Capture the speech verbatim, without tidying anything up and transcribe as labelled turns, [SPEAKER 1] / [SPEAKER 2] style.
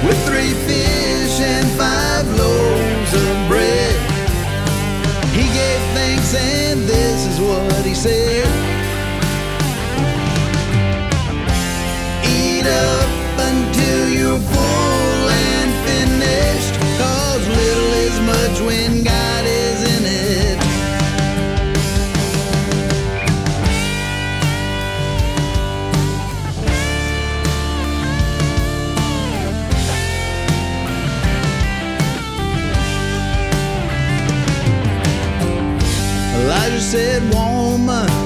[SPEAKER 1] with three fish and five loaves of bread. He gave thanks and this is what he said: eat up until you're full and finished, 'cause little is much when God is in it. Elijah said, woman,